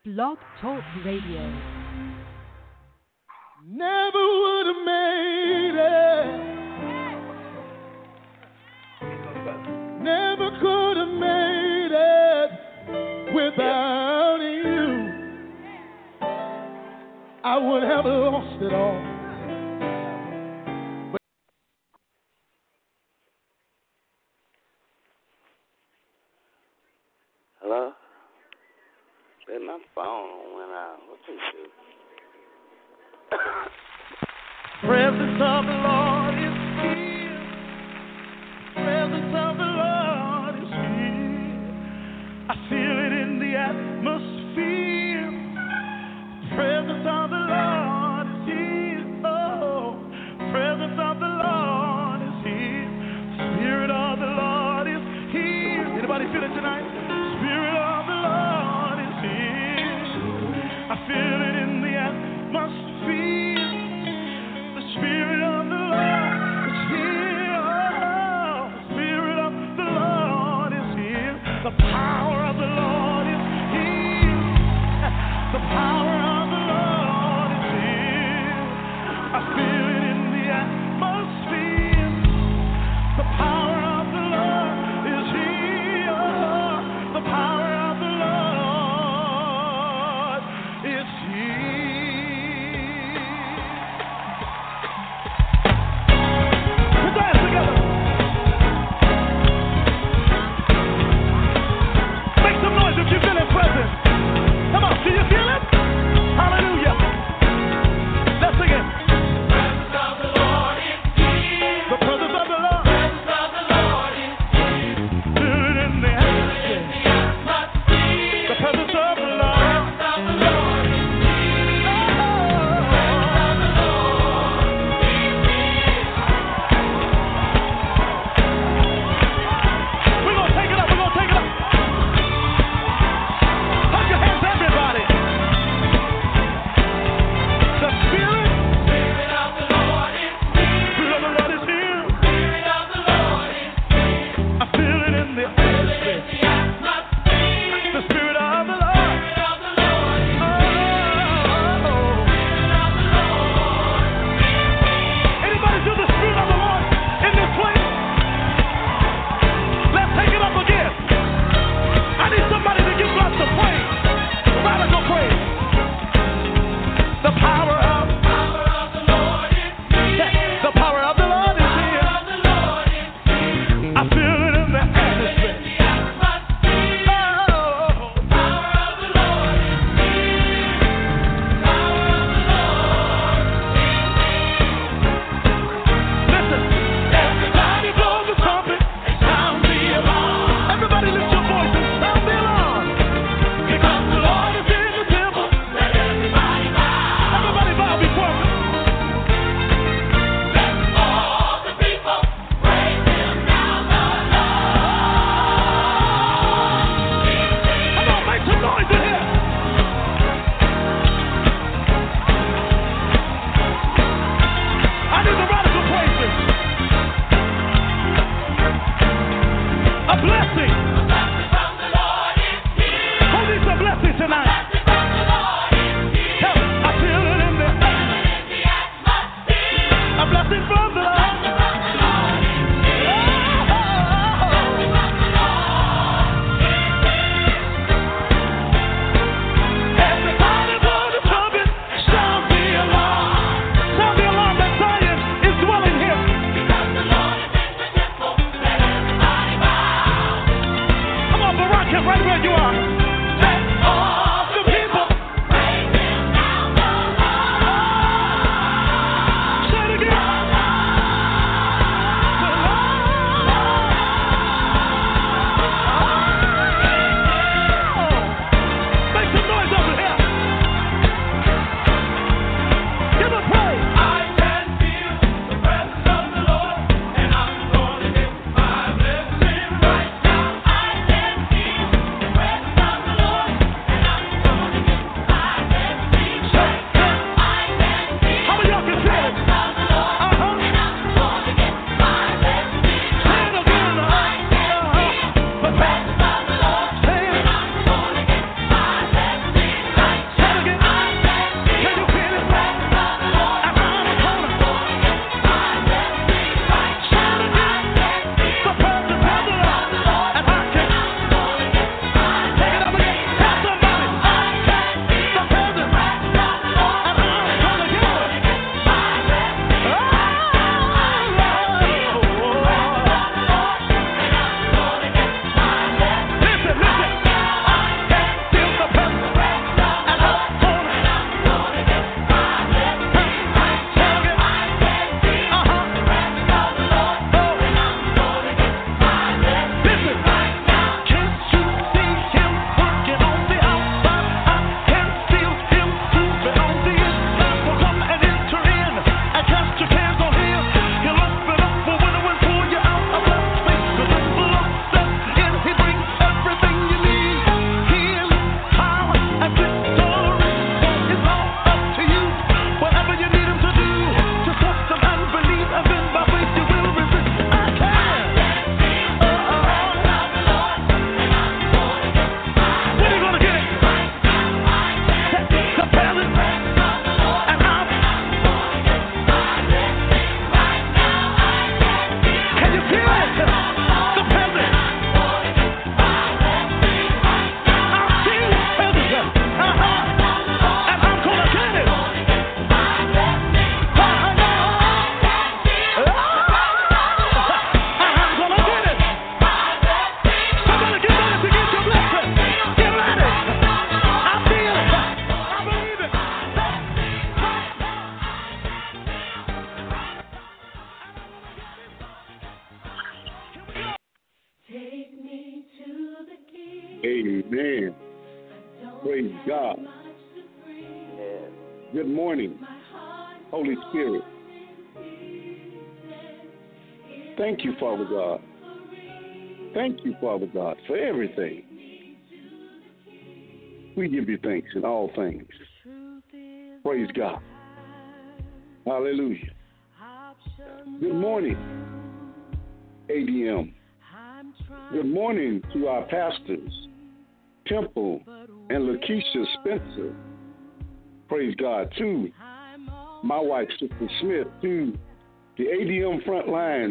Blog Talk Radio. Never would have made it. Never could have made it without you. I would have lost it all. Hello? Bet my phone went out. What this shit? Presence of the Lord is here. Presence of the Lord is here. I feel it in the atmosphere. Presence of the Lord is here. Oh, presence of the Lord is here. Spirit of the Lord is here. Anybody feel it tonight? Spirit of the Lord is here. I feel it in the atmosphere. The Spirit of the Lord is here. Oh, the Spirit of the Lord is here. The power of the Lord is here. The power of the Lord is here. I feel it in the atmosphere. The power of the Lord is here. The power of the Lord is here. Put that together. Make some noise if you feel His presence. Come on, do you feel it? Hallelujah. Let's sing it. Presence of the Lord is here. The presence of the Lord. Presence of the Lord is here. Feel it in the In atmosphere. the atmosphere. The presence of the Lord. Presence of the Lord is here. Good morning, Holy Spirit. Thank you, Father God. Thank you, Father God, for everything. We give you thanks in all things. Praise God. Hallelujah. Good morning, ADM. Good morning to our pastors, Temple and Lakeisha Spencer. Praise God. To my wife, Sister Smith. To the ADM front line,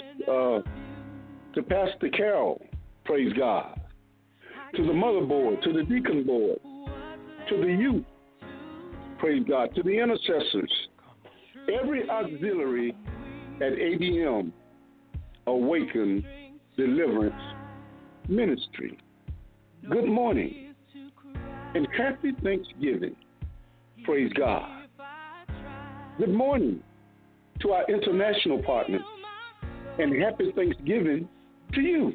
to Pastor Carol. Praise God. To the mother board, to the deacon board, to the youth. Praise God. To the intercessors. Every auxiliary at ADM Awaken Deliverance Ministry. Good morning and happy Thanksgiving. Praise God. Good morning to our international partners and happy Thanksgiving to you.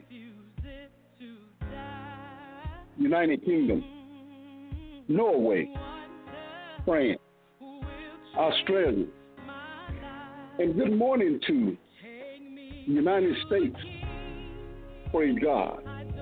United Kingdom, Norway, France, Australia, and good morning to United States. Praise God.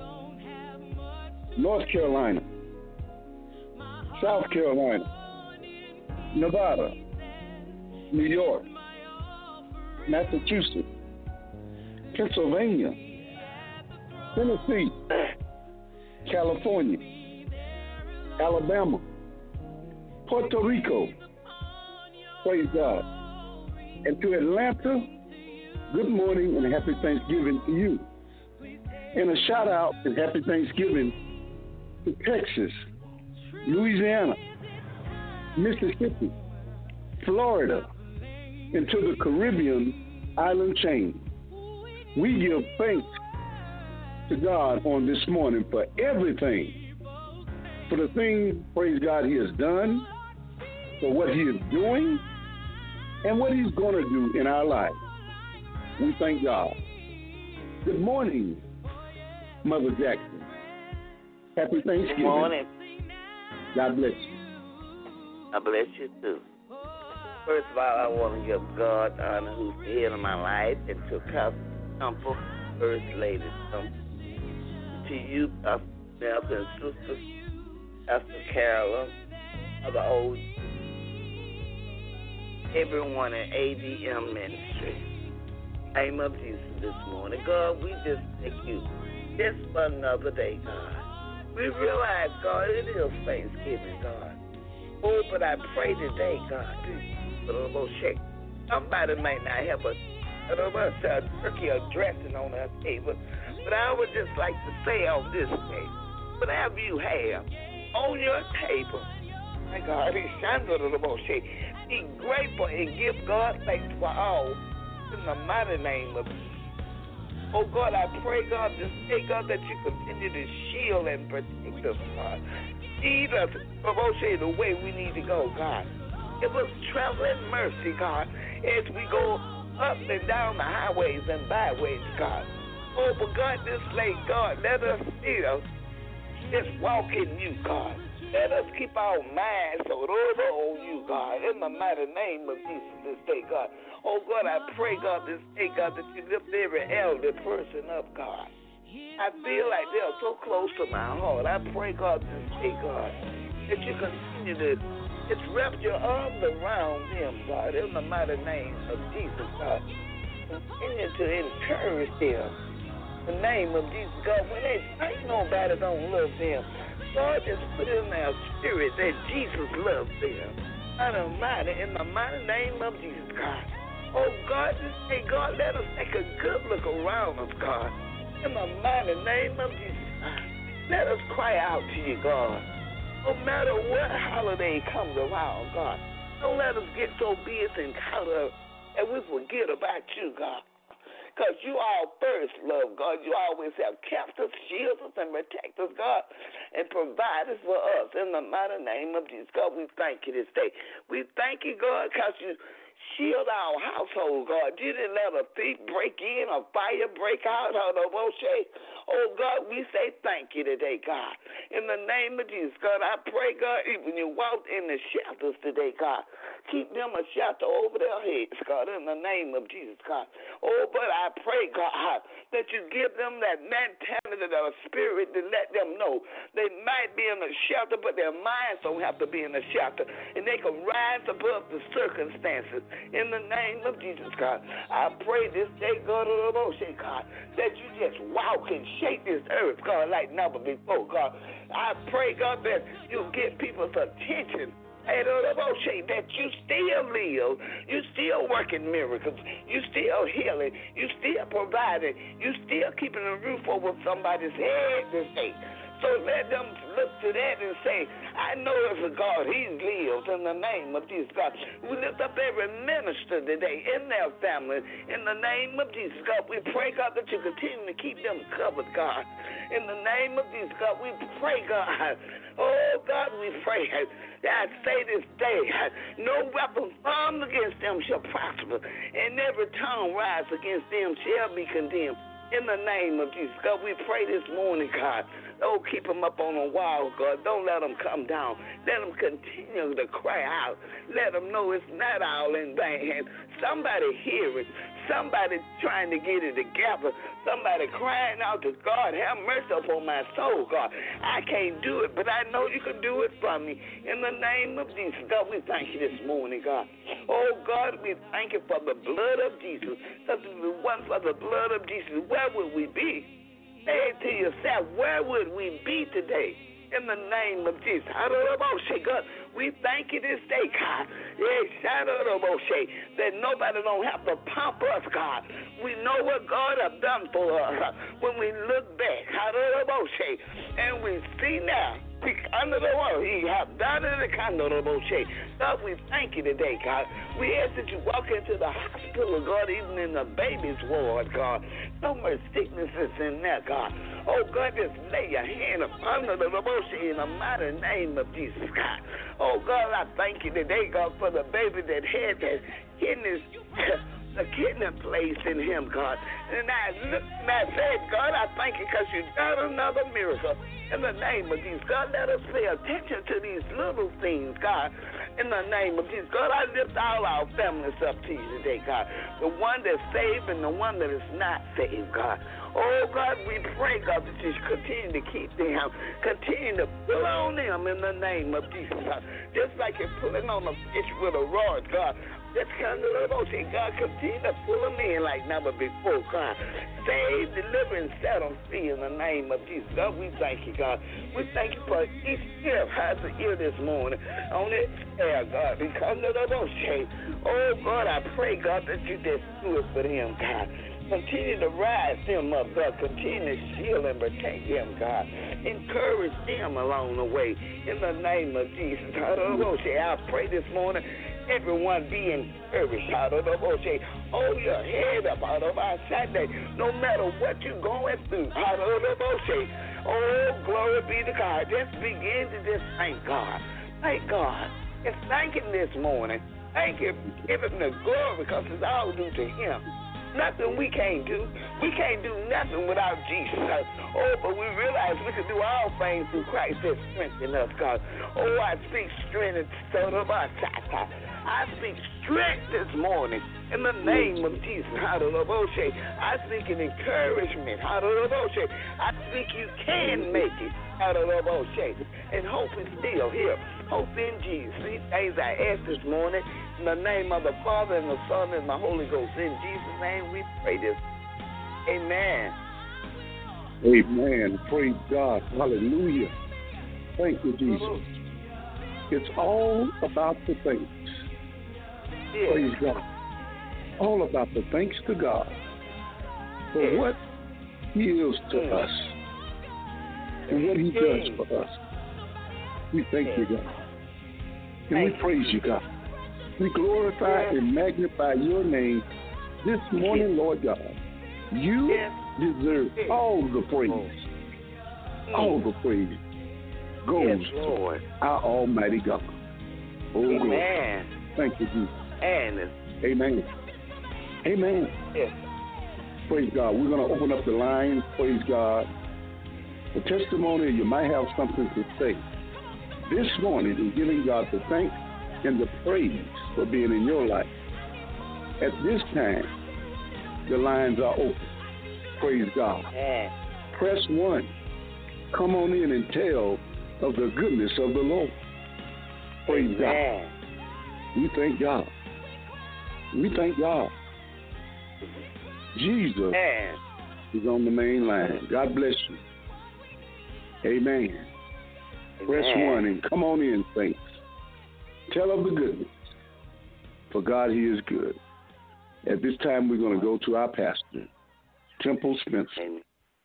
North Carolina, South Carolina, Nevada, New York, Massachusetts, Pennsylvania, Tennessee, California, Alabama, Puerto Rico. Praise God. And to Atlanta, good morning and happy Thanksgiving to you. And a shout out and happy Thanksgiving to Texas, Louisiana, Mississippi, Florida, and to the Caribbean island chain. We give thanks to God on this morning for everything, for the things, praise God, He has done, for what He is doing, and what He's going to do in our lives. We thank God. Good morning, Mother Jackson. Happy Thanksgiving. Good morning. God bless you. I bless you too. First of all, I want to give God honor who's the head of my life, and to Pastor Temple, First Lady Temple, to you, Pastor Nelson, and Sister Pastor Carolyn, of the old, everyone in ADM Ministry. In the name of Jesus this morning. God, we just thank you just for another day, God. We realize, God, it is Thanksgiving, God. Oh, but I pray today, God, somebody might not have a turkey or dressing on their table, but I would just like to say on this day, whatever you have on your table, my God, be grateful and give God thanks for all in the mighty name of Jesus. Oh, God, I pray, God, this day, God, that you continue to shield and protect us, God. Lead us, the way we need to go, God. Give us traveling mercy, God, as we go up and down the highways and byways, God. Oh, but God, this late, God, let us still just walk in you, God. Let us keep our minds so over on you, God, in the mighty name of Jesus this day, God. Oh, God, I pray, God, this day, God, that you lift every elder person up, God. I feel like they're so close to my heart. I pray, God, this day, God, that you continue to just wrap your arms around them, God, in the mighty name of Jesus, God. Continue to encourage them. In the name of Jesus, God, when they think nobody don't love them, God, just put in their spirit that Jesus loves them. In the mighty name of Jesus, God. Oh, God, this day, God, let us take a good look around us, God. In the mighty name of Jesus, God. Let us cry out to you, God. No matter what holiday comes around, God. Don't let us get so busy and caught up and we forget about you, God. Because you all first love, God. You always have kept us, shield us, and protect us, God, and provide us for us. In the mighty name of Jesus, God, we thank you this day. We thank you, God, because Shield our household, God. You didn't let a thief break in, a fire break out, oh, God, we say thank you today, God. In the name of Jesus, God, I pray, God, even you walk in the shelters today, God, keep them a shelter over their heads, God, in the name of Jesus, God. Oh, but I pray, God, that you give them that mentality, that spirit to let them know they might be in a shelter, but their minds don't have to be in a shelter, and they can rise above the circumstances. In the name of Jesus, God, I pray this day, God, that you just walk and shake this earth, God, like never before, God. I pray, God, that you get people's attention. That you still live, you still working miracles, you still healing, you still providing, you still keeping a roof over somebody's head this day. So let them look to that and say, I know it's a God. He lives in the name of Jesus, God. We lift up every minister today in their family. In the name of Jesus, God, we pray, God, that you continue to keep them covered, God. In the name of Jesus, God, we pray, God. Oh, God, we pray. I say this day, no weapon formed against them shall prosper, and every tongue rise against them shall be condemned. In the name of Jesus, God, we pray this morning, God. Oh, keep them up on the wall, God. Don't let them come down. Let them continue to cry out. Let them know it's not all in vain. Somebody hear it. Somebody trying to get it together. Somebody crying out to God, have mercy upon my soul, God. I can't do it, but I know you can do it for me. In the name of Jesus, God, we thank you this morning, God. Oh, God, we thank you for the blood of Jesus. Because if it wasn't for the blood of Jesus, where would we be? Say it to yourself, where would we be today? In the name of Jesus. God, we thank you this day, God. That nobody don't have to pump us, God. We know what God has done for us when we look back. And we see now. Under the water, He have done it. God, we thank you today, God. We ask that you walk into the hospital, God, even in the baby's ward, God. No more sicknesses in there, God. Oh, God, just lay your hand up under the bush in the mighty name of Jesus, God. Oh, God, I thank you today, God, for the baby that had that kidney, the kidney placed in him, God. And I looked and I said, God, I thank you because you done another miracle. In the name of Jesus, God, let us pay attention to these little things, God. In the name of Jesus, God, I lift all our families up to you today, God. The one that's saved and the one that is not saved, God. Oh, God, we pray, God, that you continue to keep them, continue to pull on them in the name of Jesus, God. Just like you're pulling on a fish with a rod, God. Just kind of emotion, God, continue to pull them in like never before, God. Save, deliver, and set them free in the name of Jesus. God, we thank you, God. We thank you for each ear has an ear this morning on this air, God. Because of the emotion. Oh, God, I pray, God, that you just do it for them, God. Continue to rise them up, God. Continue to shield and protect them, God. Encourage them along the way. In the name of Jesus. I pray this morning, everyone be encouraged. Hold your head up out of our Sunday, no matter what you're going through. Oh, glory be to God. Just begin to just thank God. Thank God. Just thank Him this morning. Thank Him. Give Him the glory because it's all due to Him. Nothing we can't do. We can't do nothing without Jesus. Oh, but we realize we can do all things through Christ that strengthens us, God. Oh, I speak strength. I speak strength this morning in the name of Jesus. I speak an encouragement. I speak you can make it. And hope is still here. Hope in Jesus. These things I ask this morning in the name of the Father and the Son and the Holy Ghost. In Jesus' name we pray this. Amen. Amen. Praise God. Hallelujah. Thank you, Jesus. It's all about the thanks. Yeah. Praise God. All about the thanks to God for what He is to us and what He does for us. We thank you, God. And we praise you, God. We glorify and magnify your name this morning, Lord God. You deserve all the praise. All the praise goes to our Almighty God. Oh, Amen. Lord. Thank you, Jesus. And Amen. Amen. Yes. Praise God. We're going to open up the line. Praise God. The testimony, you might have something to say. This morning is giving God the thanks and the praise for being in your life. At this time, the lines are open. Praise God. Yeah. Press 1. Come on in and tell of the goodness of the Lord. Praise God. We thank God. We thank God. Jesus is on the main line. God bless you. Amen. Press 1 and come on in, saints. Tell of the goodness. For God, He is good. At this time, we're going to go to our pastor, Temple Spencer. Amen.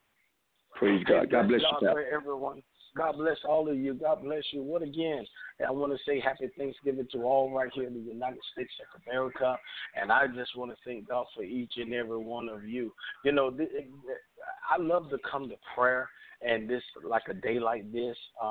Praise God. God bless you, for everyone. God bless all of you. God bless you. What again? I want to say happy Thanksgiving to all right here in the United States of America. And I just want to thank God for each and every one of you. You know, I love to come to prayer. And this, like a day like this,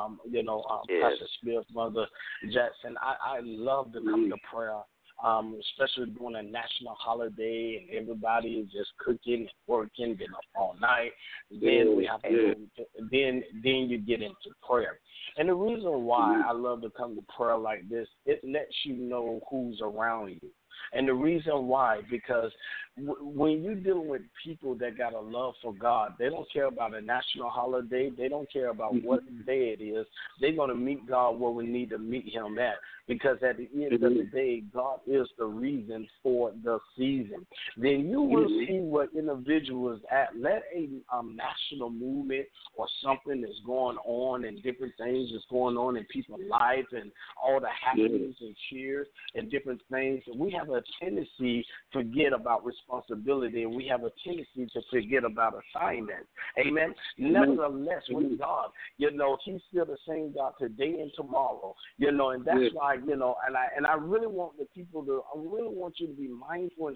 Pastor Smith, Mother Jackson, I love to come to prayer, especially during a national holiday and everybody is just cooking and working, been up all night. Then we have to then you get into prayer. And the reason why I love to come to prayer like this, it lets you know who's around you. And the reason why, because when you're dealing with people that got a love for God, they don't care about a national holiday. They don't care about what day it is. They're going to meet God where we need to meet Him at. Because at the end of the day, God is the reason for the season. Then you will see what individuals at. Let a national movement or something that's going on and different things that's going on in people's lives and all the happenings and cheers and different things. We have a tendency to forget about responsibility, and we have a tendency to forget about assignment. Amen. Nevertheless, with God, He's still the same God today and tomorrow. And that's why, and I really want the people to, I really want you to be mindful in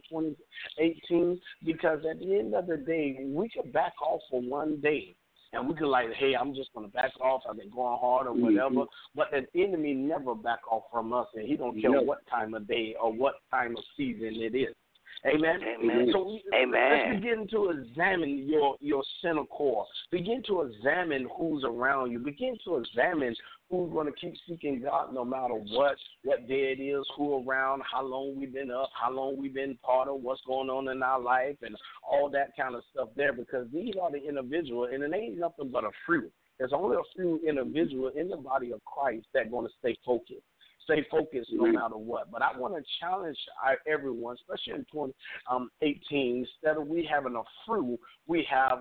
2018, because at the end of the day, we can back off for one day. And we can hey, I'm just going to back off. I've been going hard or whatever. But the enemy never back off from us, and he don't care what time of day or what time of season it is. Amen. Amen. So let's begin to examine your center core. Begin to examine who's around you. Begin to examine who's going to keep seeking God no matter what day it is, who around, how long we've been up, how long we've been part of what's going on in our life, and all that kind of stuff there, because these are the individuals, and it ain't nothing but a few. There's only a few individuals in the body of Christ that are going to stay focused. Stay focused no matter what. But I want to challenge everyone, especially in 2018, instead of we having a few, we have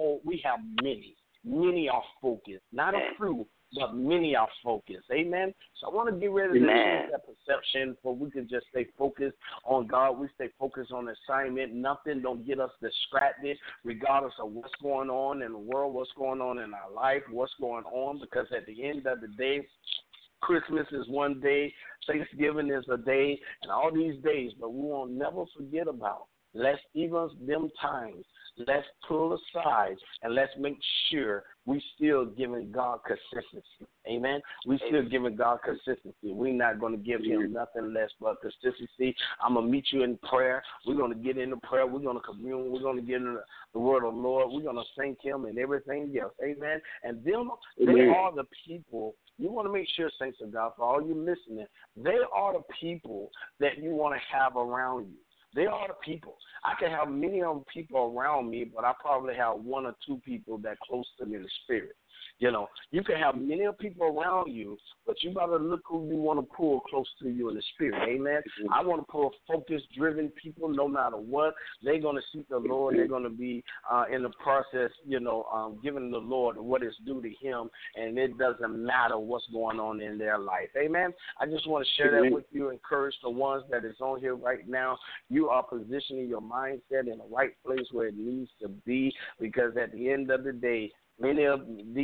many. Many are focused. Not a few, but many are focused. Amen? So I want to get rid of that perception where we can just stay focused on God. We stay focused on assignment. Nothing don't get us distracted regardless of what's going on in the world, what's going on in our life, what's going on, because at the end of the day, Christmas is one day, Thanksgiving is a day, and all these days, but we won't never forget about. Let's even them times. Let's pull aside and let's make sure we still giving God consistency. Amen. We still giving God consistency. We're not going to give Him nothing less but consistency. I'm going to meet you in prayer. We're going to get into prayer. We're going to commune. We're going to get into the word of the Lord. We're going to thank Him and everything else. Amen. And them, they are the people. You want to make sure, saints of God, for all you listening, they are the people that you want to have around you. They are the people. I can have many of people around me, but I probably have one or two people that close to me in the spirit. You can have many people around you, but you got to look who you want to pull close to you in the spirit. Amen. I want to pull focused, driven people no matter what. They're going to seek the Lord. They're going to be in the process, giving the Lord what is due to Him, and it doesn't matter what's going on in their life. Amen. I just want to share that with you, encourage the ones that is on here right now. You are positioning your mindset in the right place where it needs to be, because at the end of the day, they are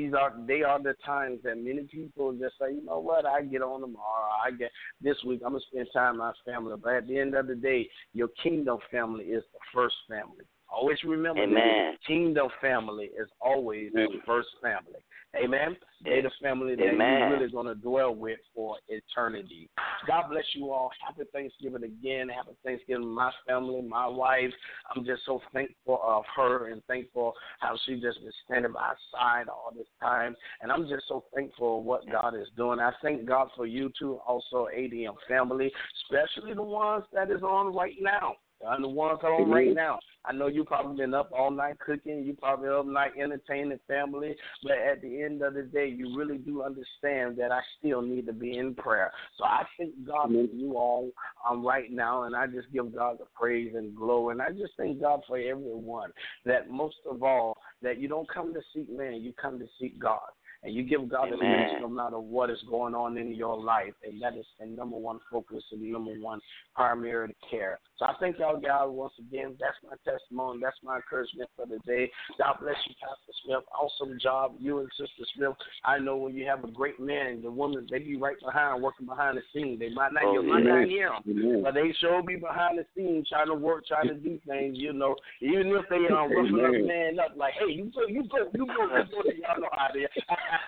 the times that many people just say, you know what, I get on tomorrow. I get this week. I'm gonna spend time with my family. But at the end of the day, your kingdom family is the first family. Always remember that. Kingdom family is always the first family. Amen. They're the family that you're really going to dwell with for eternity. God bless you all. Happy Thanksgiving again. Happy Thanksgiving, my family, my wife. I'm just so thankful of her and thankful how she just been standing by our side all this time. And I'm just so thankful of what God is doing. I thank God for you too, also ADM family, especially the ones that is on right now. And the ones that are on right now. I know you probably been up all night cooking. You probably up all night entertaining family. But at the end of the day, you really do understand that I still need to be in prayer. So I thank God for you all right now, and I just give God the praise and glory. And I just thank God for everyone that most of all, that you don't come to seek man, you come to seek God. And you give God the praise no matter what is going on in your life. And that is the number one focus and the number one primary care. So I thank y'all guys once again. That's my testimony. That's my encouragement for the day. God bless you, Pastor Smith. Awesome job, you and Sister Smith. I know when you have a great man, the women, they be right behind, working behind the scenes. They might not, hear them, but they sure be behind the scenes trying to work, trying to do things, you know. Even if they roughing up man up, like, hey, you go, y'all know how they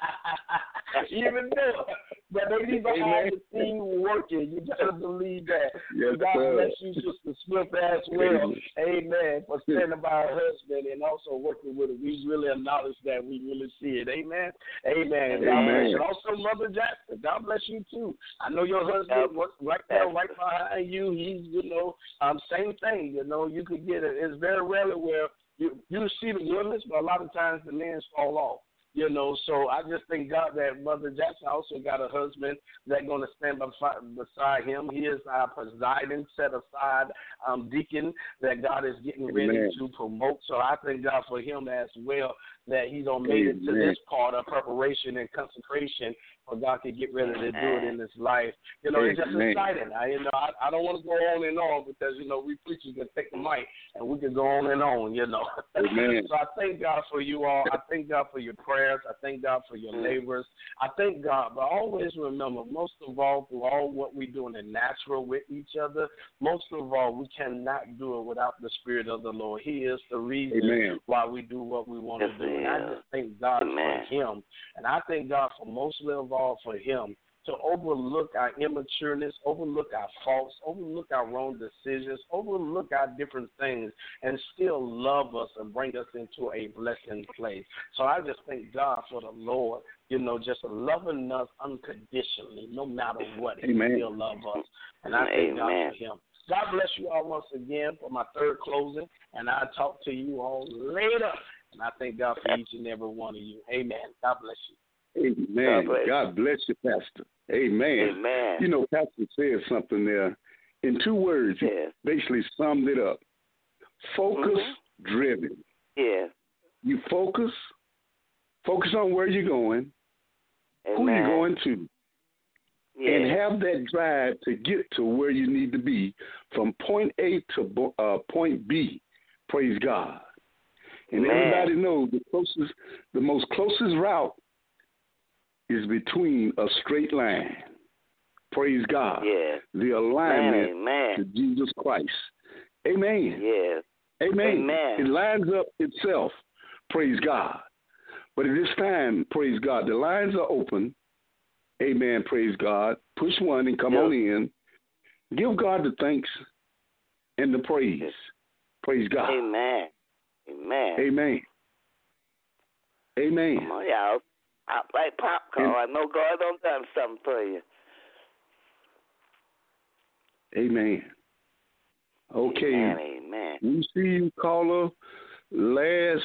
even though, but they be behind the scene working. You gotta believe that. Yes, God bless you, Sister Smith, as well. Amen. For standing by her husband and also working with her. We really acknowledge that. We really see it. Amen. Amen. God bless you. Also, Mother Jackson, God bless you too. I know your husband works right there, right behind you. He's, same thing. You could get it. It's very rarely where you see the women, but a lot of times the men fall off. So I just thank God that Mother Jackson also got a husband that's going to stand beside him. He is our presiding, set aside deacon that God is getting ready to promote. So I thank God for him as well, that he's going to make it to this part of preparation and consecration for God to get ready to do it in his life. It's just exciting. I don't want to go on and on because, we preachers can take the mic and we can go on and on, So I thank God for you all. I thank God for your prayers. I thank God for your labors. I thank God, but always remember, most of all, through all what we do in the natural with each other, most of all, we cannot do it without the Spirit of the Lord. He is the reason why we do what we want to do. And I just thank God for him. And I thank God for mostly of all for him to overlook our immatureness, overlook our faults, overlook our wrong decisions, overlook our different things, and still love us and bring us into a blessing place. So I just thank God for the Lord, just loving us unconditionally, no matter what. He still loves us. And I thank God for him. God bless you all once again for my third closing, and I'll talk to you all later. And I thank God for each and every one of you. Amen. God bless you. Amen. God bless you, Pastor. Amen. Pastor said something there in 2 words. Basically summed it up. Focus driven. Yeah. You focus on where you're going, who you're going to, and have that drive to get to where you need to be from point A to point B. Praise God. And everybody knows the most closest route is between a straight line. Praise God. The alignment to Jesus Christ. Amen. Amen. It lines up itself. Praise God. But at this time, praise God, the lines are open. Amen. Praise God. Push one and come on in. Give God the thanks and the praise. Praise God. Amen. Amen. Come on, y'all. I like popcorn. I know God done something for you. Amen. Okay. Amen. We see you, caller. Last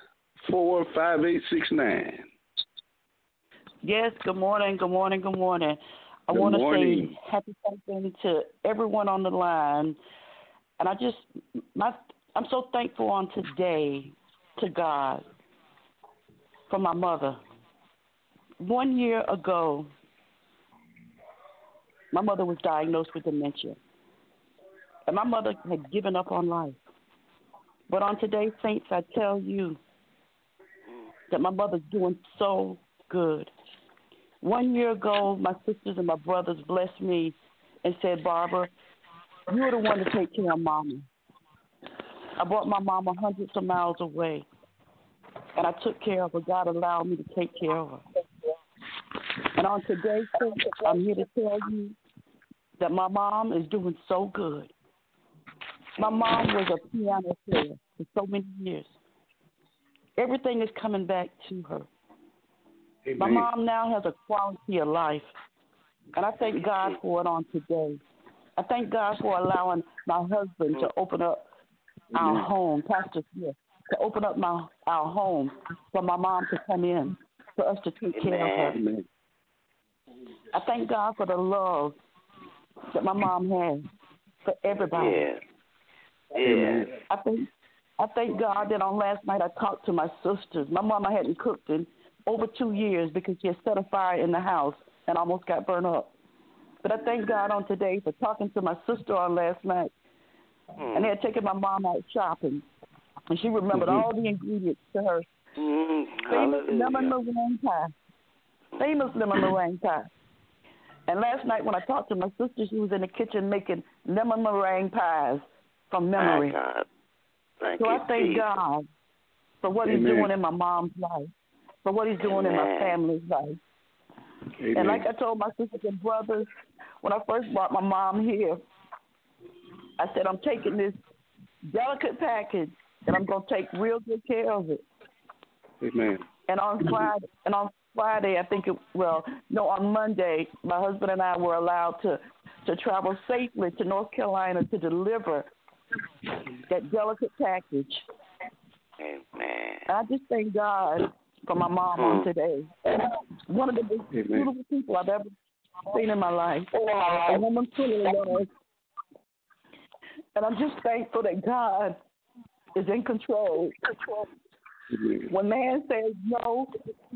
45869. Yes. Good morning. I want to say happy Thanksgiving to everyone on the line, and I'm so thankful on today to God for my mother. 1 year ago, my mother was diagnosed with dementia. And my mother had given up on life. But on today's Saints, I tell you that my mother's doing so good. 1 year ago, my sisters and my brothers blessed me and said, Barbara, you're the one to take care of Mama. I brought my mama hundreds of miles away. and I took care of her. God allowed me to take care of her. And on today's show, I'm here to tell you that my mom is doing so good. My mom was a piano player for so many years. Everything is coming back to her. Amen. My mom now has a quality of life, and I thank God for it on today. I thank God for allowing my husband to open up our home, Pastor Smith, to open up our home for my mom to come in, for us to take care of her. Amen. I thank God for the love that my mom has for everybody. Yeah. I thank God that on last night I talked to my sisters. My mama hadn't cooked in over 2 years because she had set a fire in the house and almost got burned up. But I thank God on today for talking to my sister on last night. And they had taken my mom out shopping. And she remembered all the ingredients to her famous lemon meringue pie. Famous lemon meringue pie. And last night when I talked to my sister, she was in the kitchen making lemon meringue pies from memory. So I thank God for what He's doing in my mom's life, for what He's doing in my family's life. Amen. And like I told my sisters and brothers, when I first brought my mom here, I said, I'm taking this delicate package and I'm going to take real good care of it. Amen. And on Friday, on Monday, my husband and I were allowed to travel safely to North Carolina to deliver that delicate package. Amen. I just thank God for my mom on today. One of the most beautiful people I've ever seen in my life. A woman full of love. And I'm just thankful that God is in control. When man says no,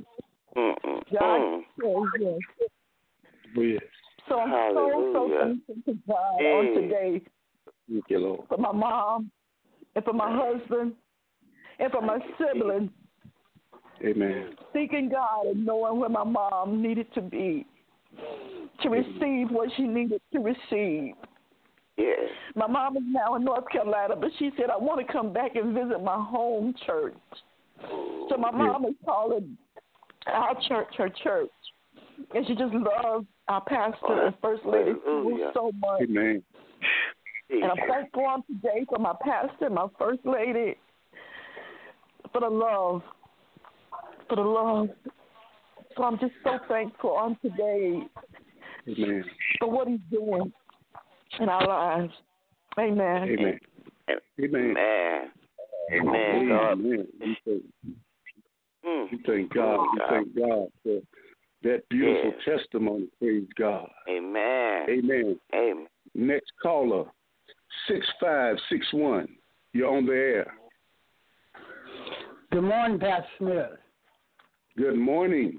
God says yes. Yes. So I'm so thankful to God on today. Thank you, Lord. For my mom, and for my husband, and for my siblings. Amen. Seeking God and knowing where my mom needed to be to receive what she needed to receive. Yes. My mom is now in North Carolina, but she said, I want to come back and visit my home church. So my mom is calling our church her church. And she just loves our pastor and First Lady so much. Amen. And I'm thankful on today for my pastor and my First Lady for the love. So I'm just so thankful on today for what He's doing in our lives. Amen. Amen. Amen. Amen. Amen. We thank God. We thank God for that beautiful testimony. Praise God. Amen. Amen. Amen. Next caller, 6561. You're on the air. Good morning, Pastor Smith. Good morning.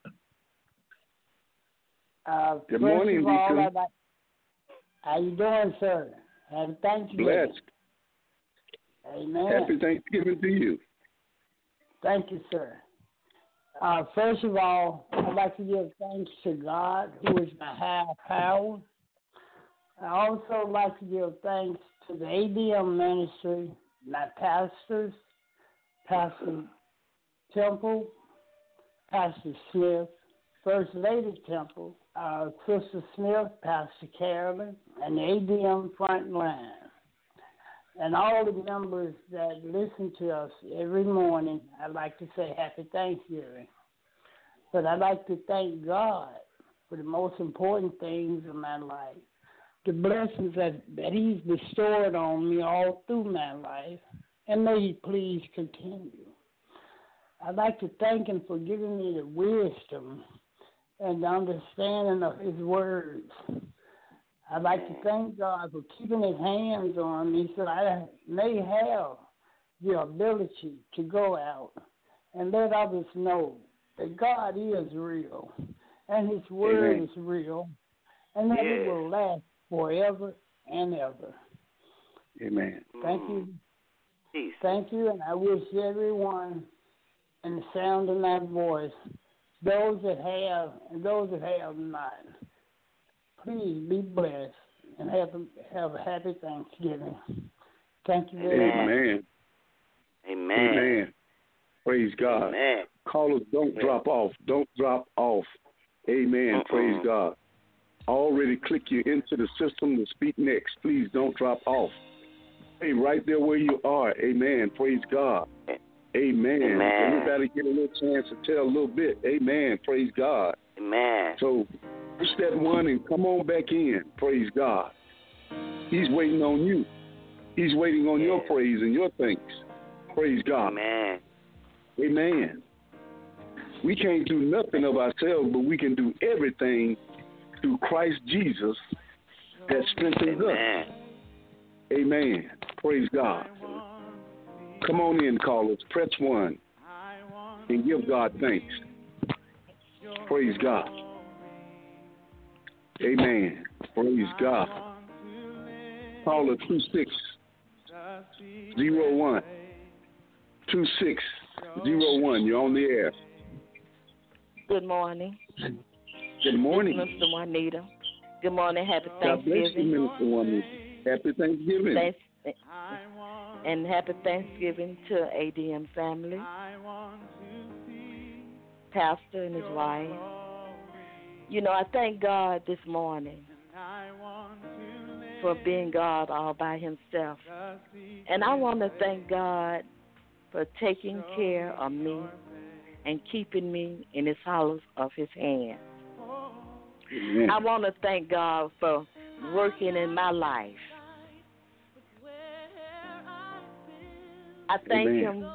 Good morning, Deacon. How you doing, sir? Happy Thanksgiving. Blessed. Amen. Happy Thanksgiving to you. Thank you, sir. First of all, I'd like to give thanks to God, who is my higher power. I also like to give thanks to the ADM ministry, my pastors, Pastor Temple, Pastor Smith, First Lady Temple, Sister Smith, Pastor Carolyn, and the ADM front line. And all the members that listen to us every morning, I'd like to say Happy Thanksgiving. But I'd like to thank God for the most important things in my life, the blessings that He's bestowed on me all through my life, and may He please continue. I'd like to thank Him for giving me the wisdom and the understanding of His words. I'd like to thank God for keeping His hands on me so I may have the ability to go out and let others know that God is real and His word is real and that it will last forever and ever. Amen. Thank you. Thank you, and I wish everyone in the sound of my voice, those that have and those that have not, please be blessed and have a happy Thanksgiving. Thank you very much. Amen. Amen. Praise God. Amen. Callers, don't drop off. Don't drop off. Amen. Praise God. Already click you into the system to speak next. Please don't drop off. Hey, right there where you are. Amen. Praise God. Amen. Everybody get a little chance to tell a little bit. Amen. Praise God. Amen. So push that one and come on back in. Praise God. He's waiting on you. He's waiting on your praise and your thanks. Praise God. Amen. Amen. We can't do nothing of ourselves, but we can do everything through Christ Jesus that strengthens us. Amen. Praise God. Come on in, callers. Press 1 and give God thanks. Praise God. Amen. Praise God. Caller 2601. 2601. You're on the air. Good morning. Good morning. Mr. Juanita. Good morning. Happy Thanksgiving. God bless you, Minister Juanita. Happy Thanksgiving. And happy Thanksgiving to ADM family, pastor and his wife. You know, I thank God this morning for being God all by himself. And I want to thank God for taking care of me and keeping me in his hollows of his hand. Amen. I want to thank God for working in my life. I thank him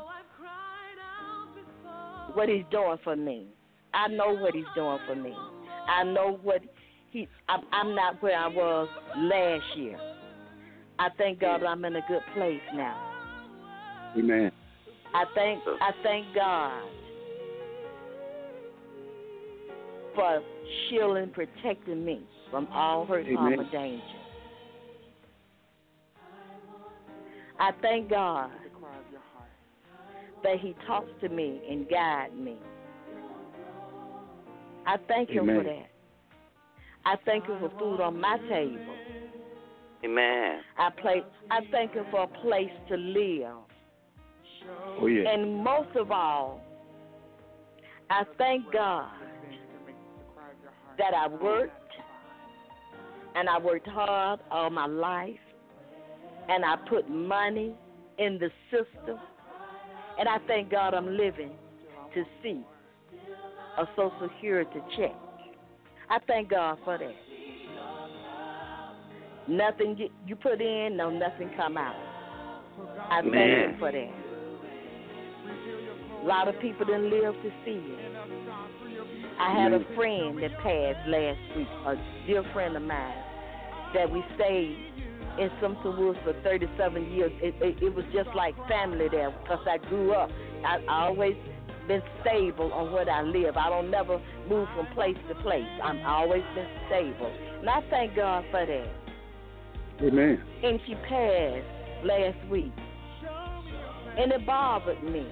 what he's doing for me. I know what he's doing for me. I know what I'm not where I was last year. I thank God I'm in a good place now. Amen. I thank God for shielding, protecting me from all hurt, harm, or danger. I thank God that he talks to me and guides me. I thank him for that. I thank him for food on my table. Amen. I thank him for a place to live. Oh, yeah. And most of all, I thank God that I worked, and I worked hard all my life, and I put money in the system, and I thank God I'm living to see a Social Security check. I thank God for that. Nothing you put in, no, nothing come out. I thank him for that. A lot of people didn't live to see it. I had a friend that passed last week, a dear friend of mine, that we stayed in Simpson Woods for 37 years. It was just like family there because I grew up. I always been stable on where I live. I don't never move from place to place. I'm always been stable. And I thank God for that. Amen. And she passed last week. And it bothered me.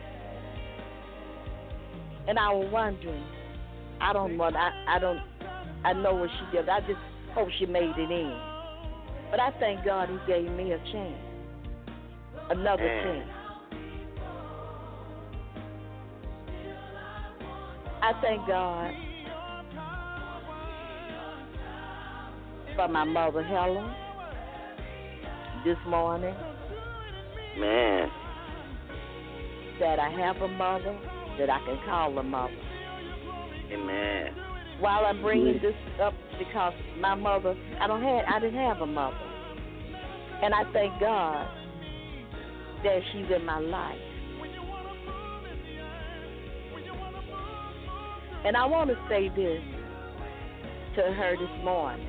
And I was wondering, I know what she did. I just hope she made it in. But I thank God he gave me a chance. Another chance. I thank God for my mother, Helen, this morning. Man. That I have a mother that I can call a mother. Amen. While I'm bringing this up, because my mother, I didn't have a mother. And I thank God that she's in my life. And I want to say this to her this morning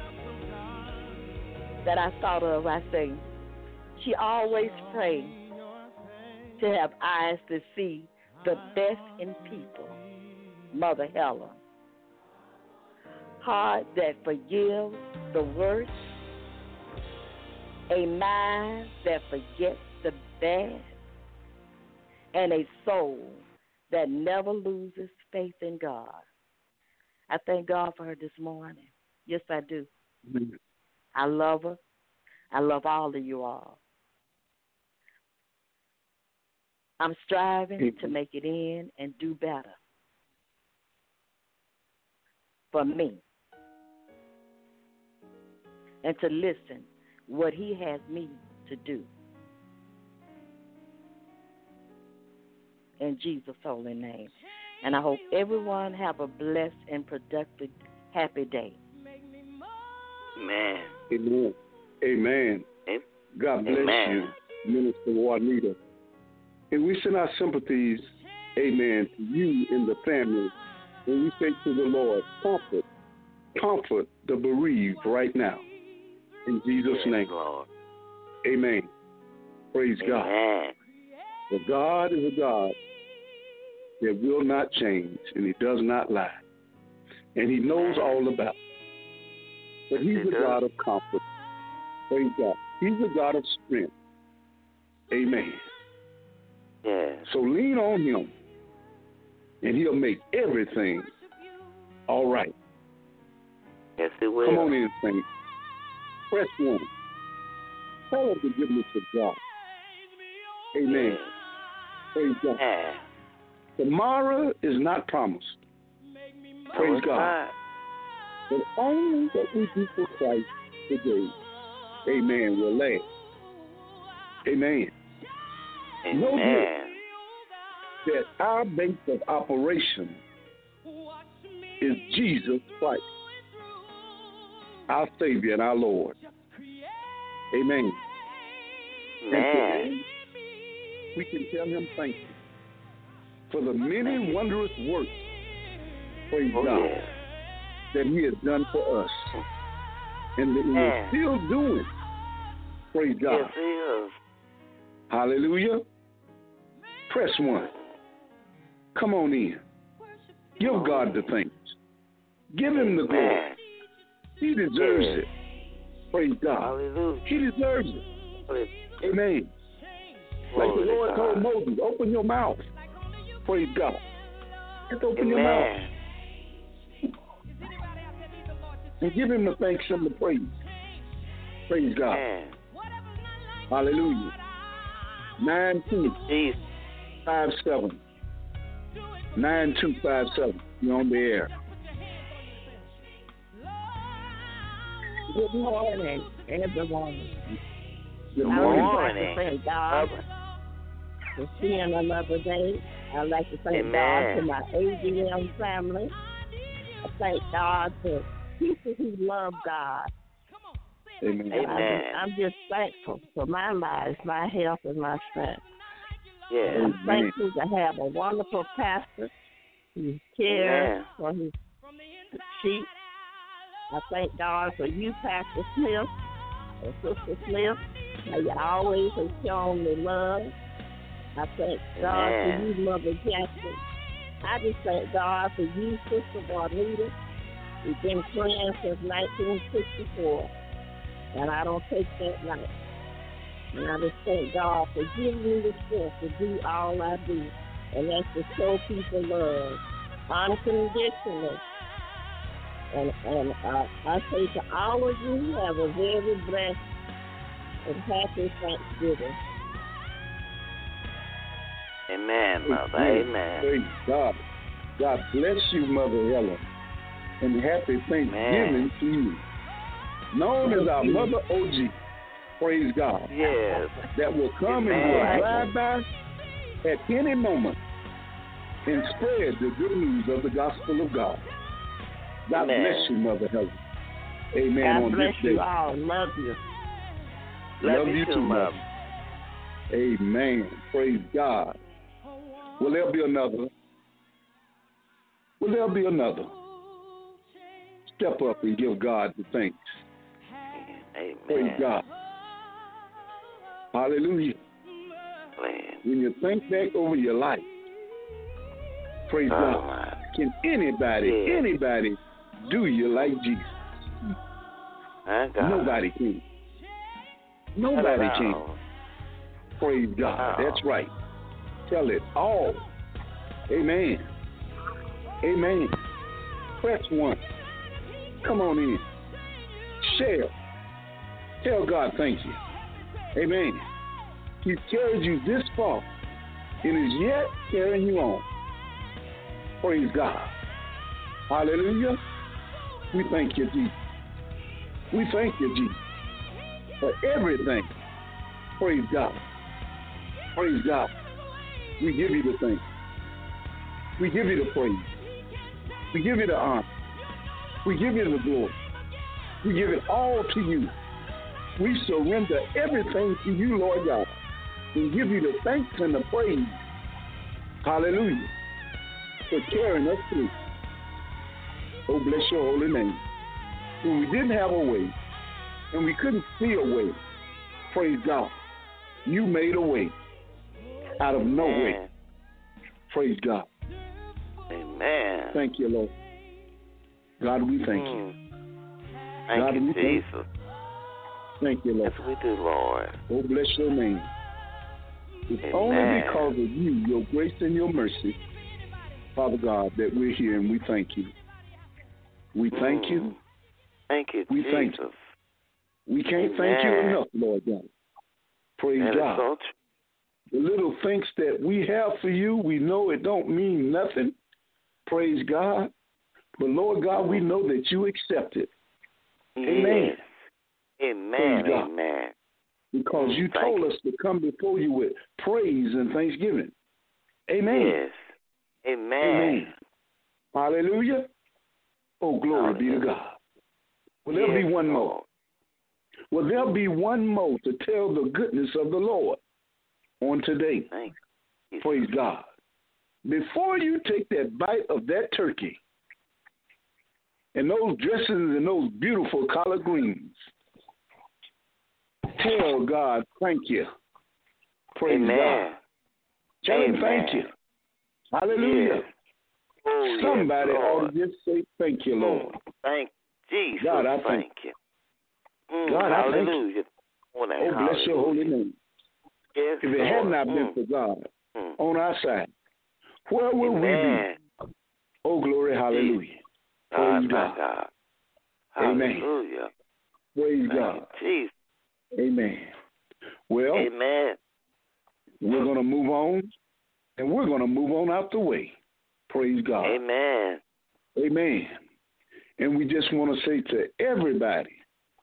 that I thought of. I say, she always prays to have eyes to see the best in people. Mother Helen. Heart that forgives the worst. A mind that forgets the bad. And a soul that never loses faith in God. I thank God for her this morning. Yes, I do. Amen. I love her. I love all of you all. I'm striving to make it in and do better for me. And to listen what he has me to do. In Jesus' holy name. And I hope everyone have a blessed and productive, happy day. Amen. Amen. Amen. God bless you, Minister Juanita. And we send our sympathies, amen, to you and the family. And we say to the Lord, comfort the bereaved right now. In Jesus' name. Lord. Amen. Praise God. For God is a God that will not change, and he does not lie. And he knows all about it. But he's a God of comfort. Praise God. He's a God of strength. Amen. Yeah. So lean on him, and he'll make everything all right. Yes, it will. Come on in, saints. Press 1. Tell of the goodness of God. Amen. Praise God. Yeah. Tomorrow is not promised. Praise God. But only that we do for Christ today, amen, will last. Amen. Know this, that our base of operation is Jesus Christ, our Savior and our Lord. Amen. And we can tell him thank you for the many wondrous works, praise God, that he has done for us. And that he is still doing. Praise God. Yes, he is. Hallelujah. Press 1. Come on in. Give God the thanks. Give him the glory. He deserves it. Praise God. Hallelujah. He deserves it. Amen. Like the Lord told Moses, open your mouth. Praise God. Just open your mouth. And give him the thanks and the praise. Praise God. Hallelujah. 9257. 9257. You're on the air. Good morning, everyone. Good I morning. would like to thank God for seeing another day. I'd like to thank God for my ADM family. I thank God for people who love God. Amen. I'm just thankful for my life, my health, and my strength. Yeah. I'm thankful to have a wonderful pastor who cares for his sheep. I thank God for you, Pastor Smith, and Sister Smith. How you always have shown me love. I thank God for you, Mother Jackson. I just thank God for you, Sister Juanita. We've been friends since 1964, and I don't take that light. And I just thank God for giving me the strength to do all I do, and that's to show people love unconditionally. And I say to all of you, have a very blessed and happy Thanksgiving. Amen, Mother. Amen. Praise God. God bless you, Mother Helen. And happy Thanksgiving to you. Known as our Mother OG. Praise God. Yes. That will come and will drive by at any moment and spread the good news of the gospel of God. God bless you, Mother Helen. Amen. God bless you all. Love you. Love you too, Mother. Amen. Praise God. Will there be another? Will there be another? Step up and give God the thanks. Amen. Praise God. Hallelujah. When you think back over your life, praise God. Can anybody do you like Jesus? Nobody can. Nobody can. Praise God. That's right. Tell it all. Amen. Amen. Press 1. Come on in. Share. Tell God thank you. Amen. He carried you this far. and is yet carrying you on. Praise God. Hallelujah. We thank you, Jesus. We thank you, Jesus, for everything. Praise God. Praise God. We give you the thanks. We give you the praise. We give you the honor. We give you the glory. We give it all to you. We surrender everything to you, Lord God, and give you the thanks and the praise. Hallelujah. For carrying us through. Oh, bless your holy name. When we didn't have a way, and we couldn't see a way, praise God, you made a way out of no way. Praise God. Amen. Thank you, Lord. God, we thank you. Thank God, you, we Jesus. Thank you, Lord. Yes, we do, Lord. Oh, bless your name. It's only because of you, your grace and your mercy, Father God, that we're here, and we thank you. We thank you. Thank you, we Jesus. Thank you. We can't thank you enough, Lord God. Praise that God. Is so the little things that we have for you, we know it don't mean nothing. Praise God. But, Lord God, we know that you accept it. Amen. Yes. Amen. Amen. Because you told us to come before you with praise and thanksgiving. Amen. Yes. Amen. Amen. Hallelujah. Oh, glory be to God. Will there be one more? Will there be one more to tell the goodness of the Lord on today? Praise God. Before you take that bite of that turkey and those dressings and those beautiful collard greens, tell God thank you. Praise God. Tell him thank you. Hallelujah. Yes. Oh, somebody yes, ought to just say thank you, Lord. Thank Jesus. God, I thank you. God, I thank hallelujah. you. Oh, bless your holy name. Yes, if it had not been for God on our side, where would we be? Oh, glory, hallelujah. Praise God. Amen. Hallelujah. Praise Thank God. you, Jesus. Amen. Well, amen. We're going to move on, and we're going to move on out the way. Praise God. Amen. Amen. And we just want to say to everybody,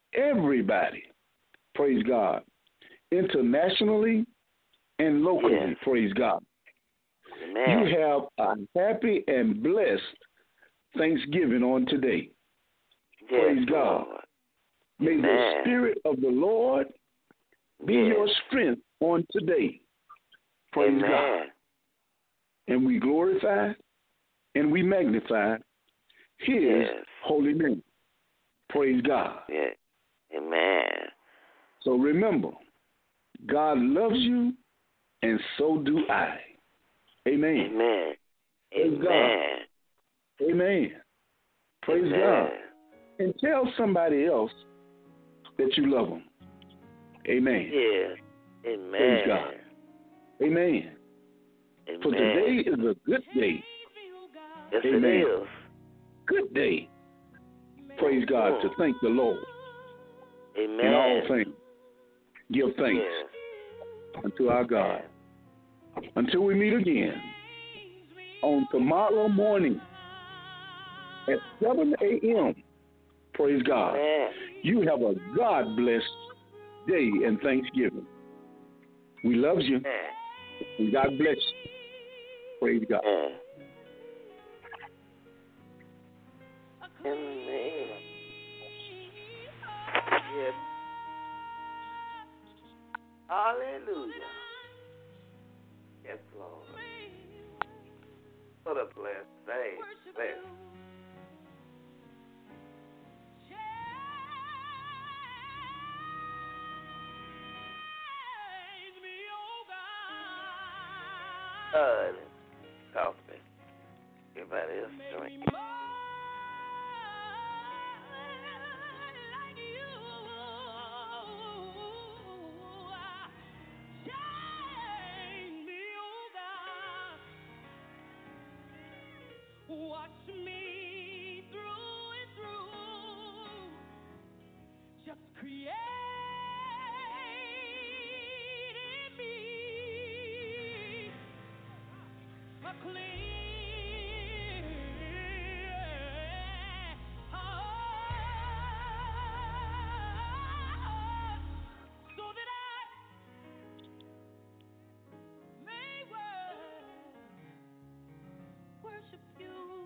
praise God, internationally and locally, praise God. Amen. You have a happy and blessed Thanksgiving on today. Praise God. Lord. May the Spirit of the Lord be your strength on today. Praise God. And we glorify and we magnify His holy name. Praise God. Amen. So remember, God loves you, and so do I. Amen. Amen. Praise God. Amen. Praise God. And tell somebody else that you love them. Amen. Yes. Amen. Praise God. Amen. Amen. For today is a good day. Yes, Amen. it is. Good day. Praise God, to thank the Lord. Amen. In all things. Give thanks unto our God. Until we meet again on tomorrow morning at 7 a.m. Praise God. You have a God-blessed day and Thanksgiving. We love you. And God bless you. Praise God. Amen. Yes. Hallelujah. Yes, Lord. What a blessed day. Blessed. Coffee. Everybody else drink. Watch me through and through. Just create in me a clean heart, so that I may worship you.